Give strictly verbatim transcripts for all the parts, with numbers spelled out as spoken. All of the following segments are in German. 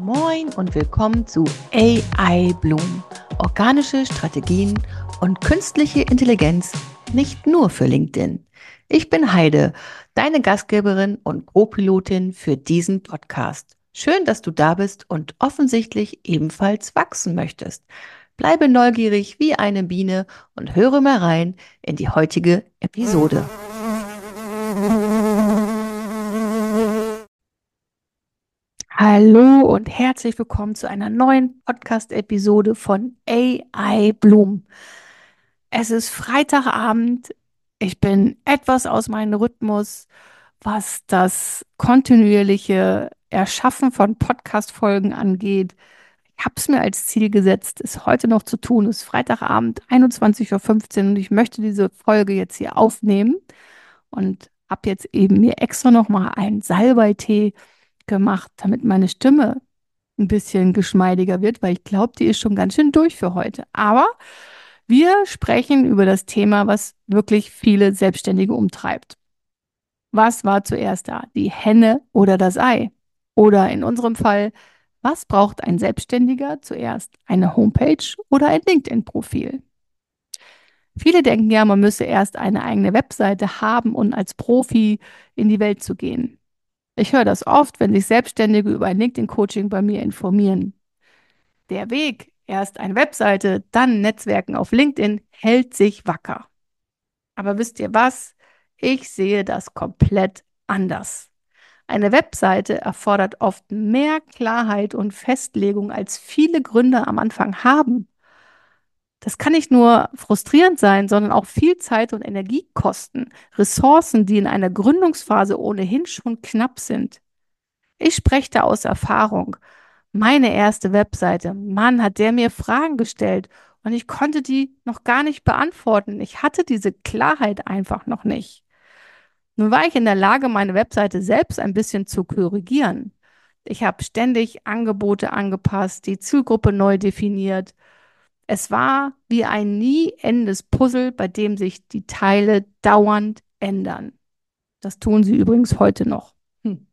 Moin und willkommen zu A I Bloom. Organische Strategien und künstliche Intelligenz nicht nur für LinkedIn. Ich bin Heide, deine Gastgeberin und Co-Pilotin für diesen Podcast. Schön, dass du da bist und offensichtlich ebenfalls wachsen möchtest. Bleibe neugierig wie eine Biene und höre mal rein in die heutige Episode. Hallo und herzlich willkommen zu einer neuen Podcast-Episode von A I Bloom. Es ist Freitagabend. Ich bin etwas aus meinem Rhythmus, was das kontinuierliche Erschaffen von Podcast-Folgen angeht. Ich habe es mir als Ziel gesetzt, es heute noch zu tun. Es ist Freitagabend, einundzwanzig Uhr fünfzehn und ich möchte diese Folge jetzt hier aufnehmen und habe jetzt eben mir extra noch mal einen Salbeitee gemacht, damit meine Stimme ein bisschen geschmeidiger wird, weil ich glaube, die ist schon ganz schön durch für heute. Aber wir sprechen über das Thema, was wirklich viele Selbstständige umtreibt. Was war zuerst da, die Henne oder das Ei? Oder in unserem Fall, was braucht ein Selbstständiger zuerst? Eine Homepage oder ein LinkedIn-Profil? Viele denken ja, man müsse erst eine eigene Webseite haben, um als Profi in die Welt zu gehen. Ich höre das oft, wenn sich Selbstständige über ein LinkedIn-Coaching bei mir informieren. Der Weg, erst eine Webseite, dann Netzwerken auf LinkedIn, hält sich wacker. Aber wisst ihr was? Ich sehe das komplett anders. Eine Webseite erfordert oft mehr Klarheit und Festlegung, als viele Gründer am Anfang haben. Das kann nicht nur frustrierend sein, sondern auch viel Zeit und Energie kosten. Ressourcen, die in einer Gründungsphase ohnehin schon knapp sind. Ich spreche da aus Erfahrung. Meine erste Webseite, Mann, hat der mir Fragen gestellt und ich konnte die noch gar nicht beantworten. Ich hatte diese Klarheit einfach noch nicht. Nun war ich in der Lage, meine Webseite selbst ein bisschen zu korrigieren. Ich habe ständig Angebote angepasst, die Zielgruppe neu definiert. Es war wie ein nie endendes Puzzle, bei dem sich die Teile dauernd ändern. Das tun sie übrigens heute noch. Hm.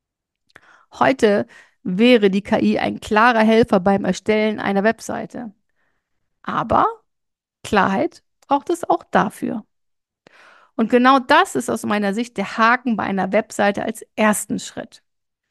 Heute wäre die K I ein klarer Helfer beim Erstellen einer Webseite. Aber Klarheit braucht es auch dafür. Und genau das ist aus meiner Sicht der Haken bei einer Webseite als ersten Schritt.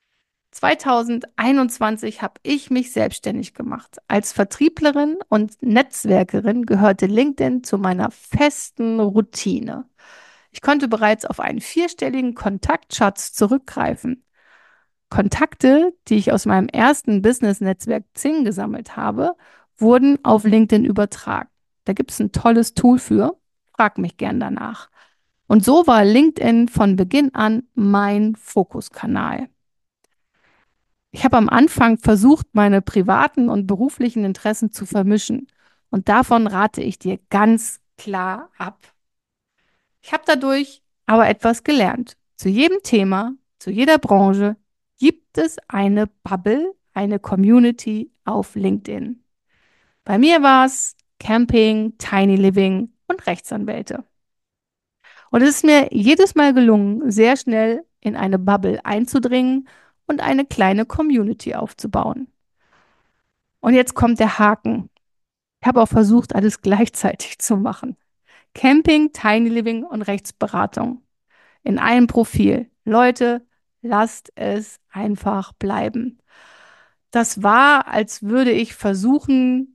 zweitausendeinundzwanzig habe ich mich selbstständig gemacht. Als Vertrieblerin und Netzwerkerin gehörte LinkedIn zu meiner festen Routine. Ich konnte bereits auf einen vierstelligen Kontaktschatz zurückgreifen. Kontakte, die ich aus meinem ersten Business-Netzwerk Xing gesammelt habe, wurden auf LinkedIn übertragen. Da gibt es ein tolles Tool für. Frag mich gern danach. Und so war LinkedIn von Beginn an mein Fokuskanal. Ich habe am Anfang versucht, meine privaten und beruflichen Interessen zu vermischen. Und davon rate ich dir ganz klar ab. Ich habe dadurch aber etwas gelernt. Zu jedem Thema, zu jeder Branche gibt es eine Bubble, eine Community auf LinkedIn. Bei mir war es Camping, Tiny Living und Rechtsanwälte. Und es ist mir jedes Mal gelungen, sehr schnell in eine Bubble einzudringen und eine kleine Community aufzubauen. Und jetzt kommt der Haken. Ich habe auch versucht, alles gleichzeitig zu machen. Camping, Tiny Living und Rechtsberatung in einem Profil. Leute, lasst es einfach bleiben. Das war, als würde ich versuchen,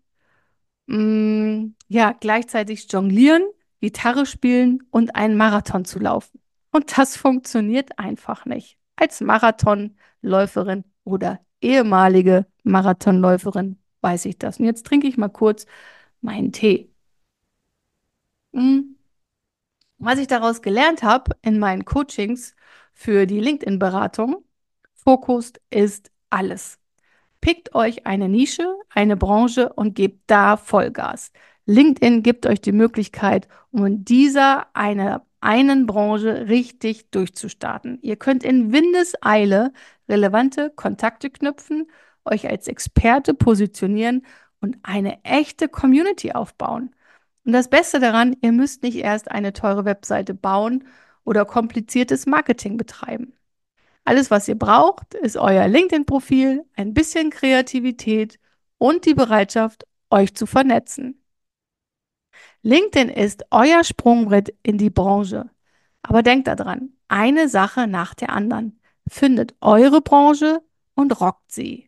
mh, ja, gleichzeitig jonglieren, Gitarre spielen und einen Marathon zu laufen. Und das funktioniert einfach nicht. Als Marathonläuferin oder ehemalige Marathonläuferin weiß ich das. Und jetzt trinke ich mal kurz meinen Tee. Mm. Was ich daraus gelernt habe in meinen Coachings für die LinkedIn-Beratung, Fokus ist alles. Pickt euch eine Nische, eine Branche und gebt da Vollgas. LinkedIn gibt euch die Möglichkeit, um in dieser einer einen Branche richtig durchzustarten. Ihr könnt in Windeseile relevante Kontakte knüpfen, euch als Experte positionieren und eine echte Community aufbauen. Und das Beste daran, ihr müsst nicht erst eine teure Webseite bauen oder kompliziertes Marketing betreiben. Alles, was ihr braucht, ist euer LinkedIn-Profil, ein bisschen Kreativität und die Bereitschaft, euch zu vernetzen. LinkedIn ist euer Sprungbrett in die Branche. Aber denkt daran, eine Sache nach der anderen. Findet eure Branche und rockt sie.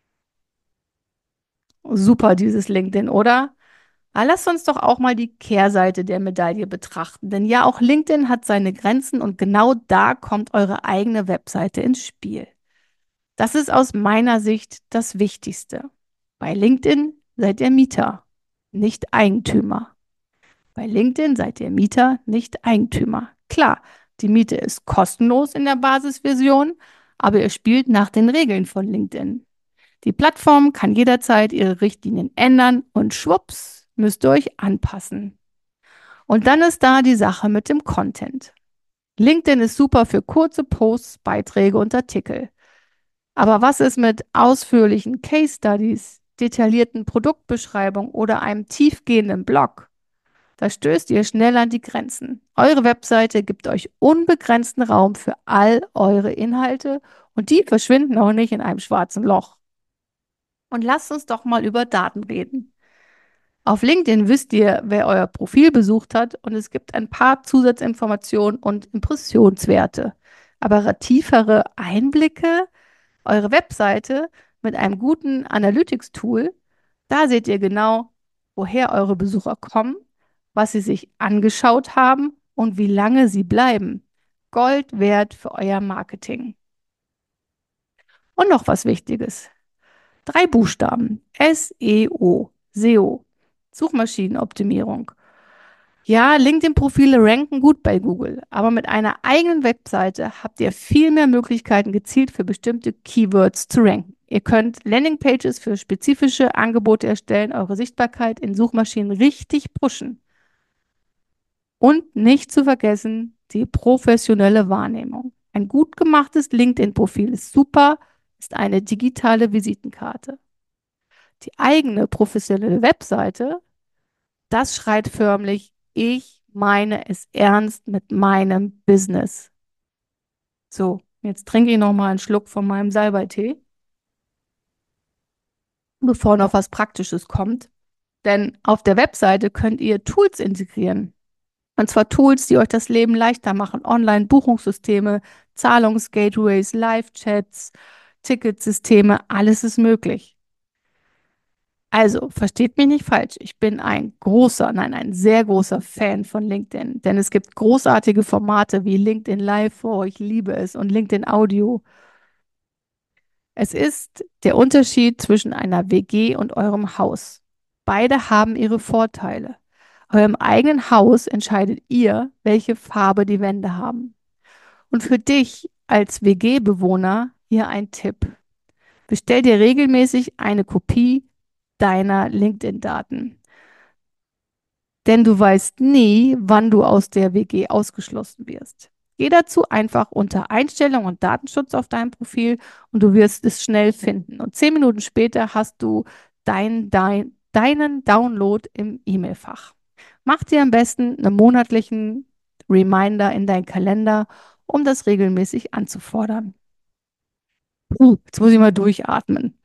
Super, dieses LinkedIn, oder? Aber lasst uns doch auch mal die Kehrseite der Medaille betrachten. Denn ja, auch LinkedIn hat seine Grenzen und genau da kommt eure eigene Webseite ins Spiel. Das ist aus meiner Sicht das Wichtigste. Bei LinkedIn seid ihr Mieter, nicht Eigentümer. Bei LinkedIn seid ihr Mieter, nicht Eigentümer. Klar, die Miete ist kostenlos in der Basisversion, aber ihr spielt nach den Regeln von LinkedIn. Die Plattform kann jederzeit ihre Richtlinien ändern und schwupps, müsst ihr euch anpassen. Und dann ist da die Sache mit dem Content. LinkedIn ist super für kurze Posts, Beiträge und Artikel. Aber was ist mit ausführlichen Case Studies, detaillierten Produktbeschreibungen oder einem tiefgehenden Blog? Da stößt ihr schnell an die Grenzen. Eure Webseite gibt euch unbegrenzten Raum für all eure Inhalte und die verschwinden auch nicht in einem schwarzen Loch. Und lasst uns doch mal über Daten reden. Auf LinkedIn wisst ihr, wer euer Profil besucht hat und es gibt ein paar Zusatzinformationen und Impressionswerte. Aber tiefere Einblicke, eure Webseite mit einem guten Analytics-Tool, da seht ihr genau, woher eure Besucher kommen, was sie sich angeschaut haben und wie lange sie bleiben. Gold wert für euer Marketing. Und noch was Wichtiges. Drei Buchstaben. S E O. S E O. Suchmaschinenoptimierung. Ja, LinkedIn-Profile ranken gut bei Google, aber mit einer eigenen Webseite habt ihr viel mehr Möglichkeiten, gezielt für bestimmte Keywords zu ranken. Ihr könnt Landingpages für spezifische Angebote erstellen, eure Sichtbarkeit in Suchmaschinen richtig pushen. Und nicht zu vergessen, die professionelle Wahrnehmung. Ein gut gemachtes LinkedIn-Profil ist super, ist eine digitale Visitenkarte. Die eigene professionelle Webseite, das schreit förmlich, ich meine es ernst mit meinem Business. So, jetzt trinke ich noch mal einen Schluck von meinem Salbeitee, bevor noch was Praktisches kommt. Denn auf der Webseite könnt ihr Tools integrieren. Und zwar Tools, die euch das Leben leichter machen. Online-Buchungssysteme, Zahlungsgateways, Live-Chats, Ticketsysteme, alles ist möglich. Also, versteht mich nicht falsch. Ich bin ein großer, nein, ein sehr großer Fan von LinkedIn, denn es gibt großartige Formate wie LinkedIn Live, oh, ich liebe es, und LinkedIn Audio. Es ist der Unterschied zwischen einer W G und eurem Haus. Beide haben ihre Vorteile. Eurem eigenen Haus entscheidet ihr, welche Farbe die Wände haben. Und für dich als W G-Bewohner hier ein Tipp. Bestell dir regelmäßig eine Kopie deiner LinkedIn-Daten. Denn du weißt nie, wann du aus der W G ausgeschlossen wirst. Geh dazu einfach unter Einstellung und Datenschutz auf deinem Profil und du wirst es schnell finden. Und zehn Minuten später hast du dein, dein, deinen Download im E-Mail-Fach. Mach dir am besten einen monatlichen Reminder in deinen Kalender, um das regelmäßig anzufordern. Puh, jetzt muss ich mal durchatmen.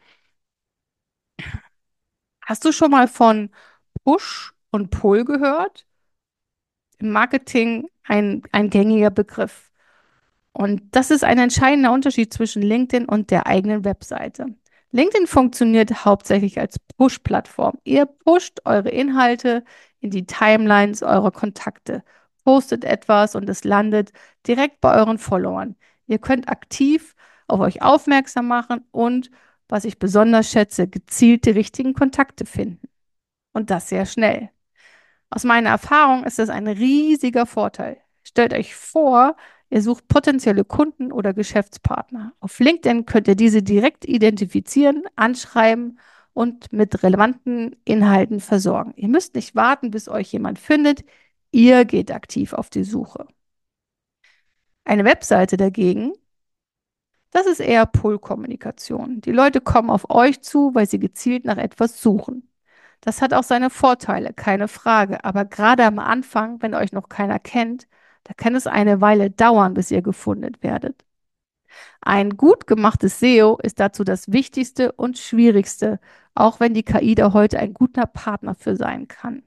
Hast du schon mal von Push und Pull gehört? Im Marketing ein, ein gängiger Begriff. Und das ist ein entscheidender Unterschied zwischen LinkedIn und der eigenen Webseite. LinkedIn funktioniert hauptsächlich als Push-Plattform. Ihr pusht eure Inhalte in die Timelines eurer Kontakte, postet etwas und es landet direkt bei euren Followern. Ihr könnt aktiv auf euch aufmerksam machen und, was ich besonders schätze, gezielt die richtigen Kontakte finden. Und das sehr schnell. Aus meiner Erfahrung ist das ein riesiger Vorteil. Stellt euch vor, ihr sucht potenzielle Kunden oder Geschäftspartner. Auf LinkedIn könnt ihr diese direkt identifizieren, anschreiben und mit relevanten Inhalten versorgen. Ihr müsst nicht warten, bis euch jemand findet. Ihr geht aktiv auf die Suche. Eine Webseite dagegen, das ist eher Pull-Kommunikation. Die Leute kommen auf euch zu, weil sie gezielt nach etwas suchen. Das hat auch seine Vorteile, keine Frage. Aber gerade am Anfang, wenn euch noch keiner kennt, da kann es eine Weile dauern, bis ihr gefunden werdet. Ein gut gemachtes S E O ist dazu das Wichtigste und Schwierigste, auch wenn die K I da heute ein guter Partner für sein kann.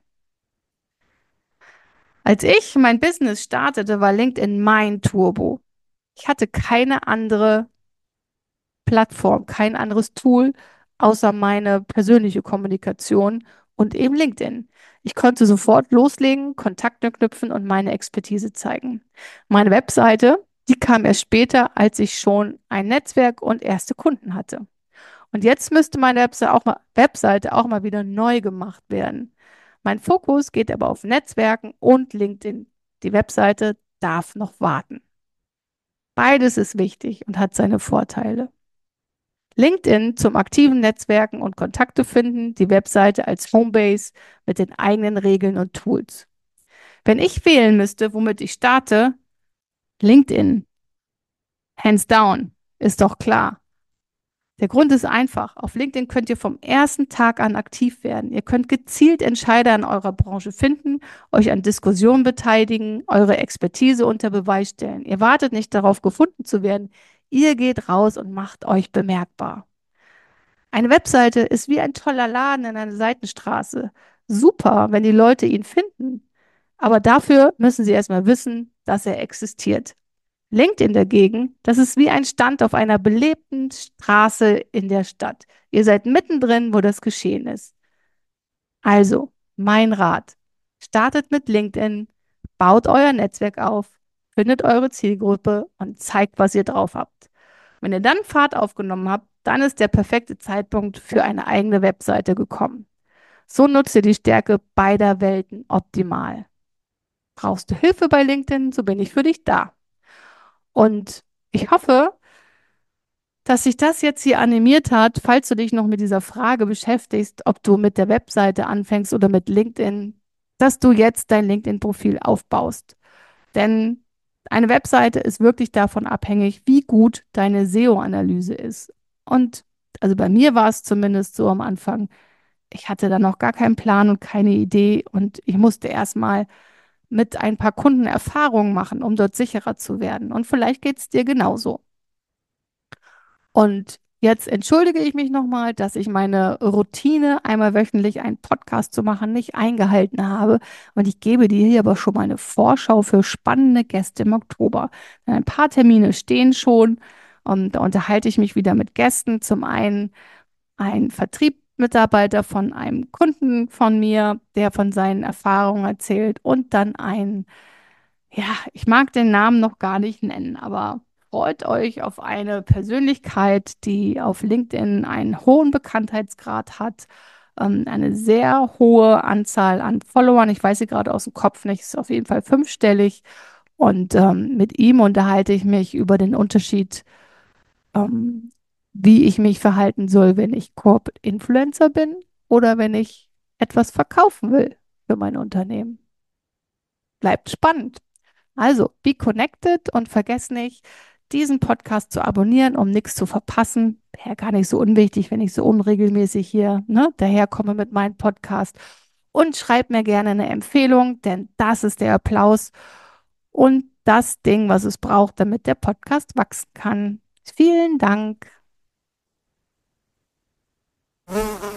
Als ich mein Business startete, war LinkedIn mein Turbo. Ich hatte keine andere Plattform, kein anderes Tool außer meine persönliche Kommunikation und eben LinkedIn. Ich konnte sofort loslegen, Kontakte knüpfen und meine Expertise zeigen. Meine Webseite, die kam erst später, als ich schon ein Netzwerk und erste Kunden hatte. Und jetzt müsste meine Webseite auch mal, Webseite auch mal wieder neu gemacht werden. Mein Fokus geht aber auf Netzwerken und LinkedIn. Die Webseite darf noch warten. Beides ist wichtig und hat seine Vorteile. LinkedIn zum aktiven Netzwerken und Kontakte finden, die Webseite als Homebase mit den eigenen Regeln und Tools. Wenn ich wählen müsste, womit ich starte, LinkedIn, hands down, ist doch klar. Der Grund ist einfach. Auf LinkedIn könnt ihr vom ersten Tag an aktiv werden. Ihr könnt gezielt Entscheider in eurer Branche finden, euch an Diskussionen beteiligen, eure Expertise unter Beweis stellen. Ihr wartet nicht darauf, gefunden zu werden. Ihr geht raus und macht euch bemerkbar. Eine Webseite ist wie ein toller Laden in einer Seitenstraße. Super, wenn die Leute ihn finden. Aber dafür müssen sie erstmal wissen, dass er existiert. LinkedIn dagegen, das ist wie ein Stand auf einer belebten Straße in der Stadt. Ihr seid mittendrin, wo das Geschehen ist. Also, mein Rat. Startet mit LinkedIn, baut euer Netzwerk auf, findet eure Zielgruppe und zeigt, was ihr drauf habt. Wenn ihr dann Fahrt aufgenommen habt, dann ist der perfekte Zeitpunkt für eine eigene Webseite gekommen. So nutzt ihr die Stärke beider Welten optimal. Brauchst du Hilfe bei LinkedIn, so bin ich für dich da. Und ich hoffe, dass sich das jetzt hier animiert hat, falls du dich noch mit dieser Frage beschäftigst, ob du mit der Webseite anfängst oder mit LinkedIn, dass du jetzt dein LinkedIn-Profil aufbaust. Denn eine Webseite ist wirklich davon abhängig, wie gut deine S E O-Analyse ist. Und also bei mir war es zumindest so am Anfang, ich hatte da noch gar keinen Plan und keine Idee und ich musste erstmal mit ein paar Kunden Erfahrungen machen, um dort sicherer zu werden. Und vielleicht geht es dir genauso. Und jetzt entschuldige ich mich nochmal, dass ich meine Routine, einmal wöchentlich einen Podcast zu machen, nicht eingehalten habe. Und ich gebe dir hier aber schon mal eine Vorschau für spannende Gäste im Oktober. Ein paar Termine stehen schon und da unterhalte ich mich wieder mit Gästen. Zum einen ein Vertriebsmitarbeiter von einem Kunden von mir, der von seinen Erfahrungen erzählt und dann ein, ja, ich mag den Namen noch gar nicht nennen, aber freut euch auf eine Persönlichkeit, die auf LinkedIn einen hohen Bekanntheitsgrad hat, ähm, eine sehr hohe Anzahl an Followern. Ich weiß sie gerade aus dem Kopf nicht, ist auf jeden Fall fünfstellig. Und ähm, mit ihm unterhalte ich mich über den Unterschied, ähm, wie ich mich verhalten soll, wenn ich Corporate Influencer bin oder wenn ich etwas verkaufen will für mein Unternehmen. Bleibt spannend. Also, be connected und vergesst nicht, diesen Podcast zu abonnieren, um nichts zu verpassen. Wäre gar nicht so unwichtig, wenn ich so unregelmäßig hier, ne, daherkomme mit meinem Podcast. Und schreibt mir gerne eine Empfehlung, denn das ist der Applaus und das Ding, was es braucht, damit der Podcast wachsen kann. Vielen Dank.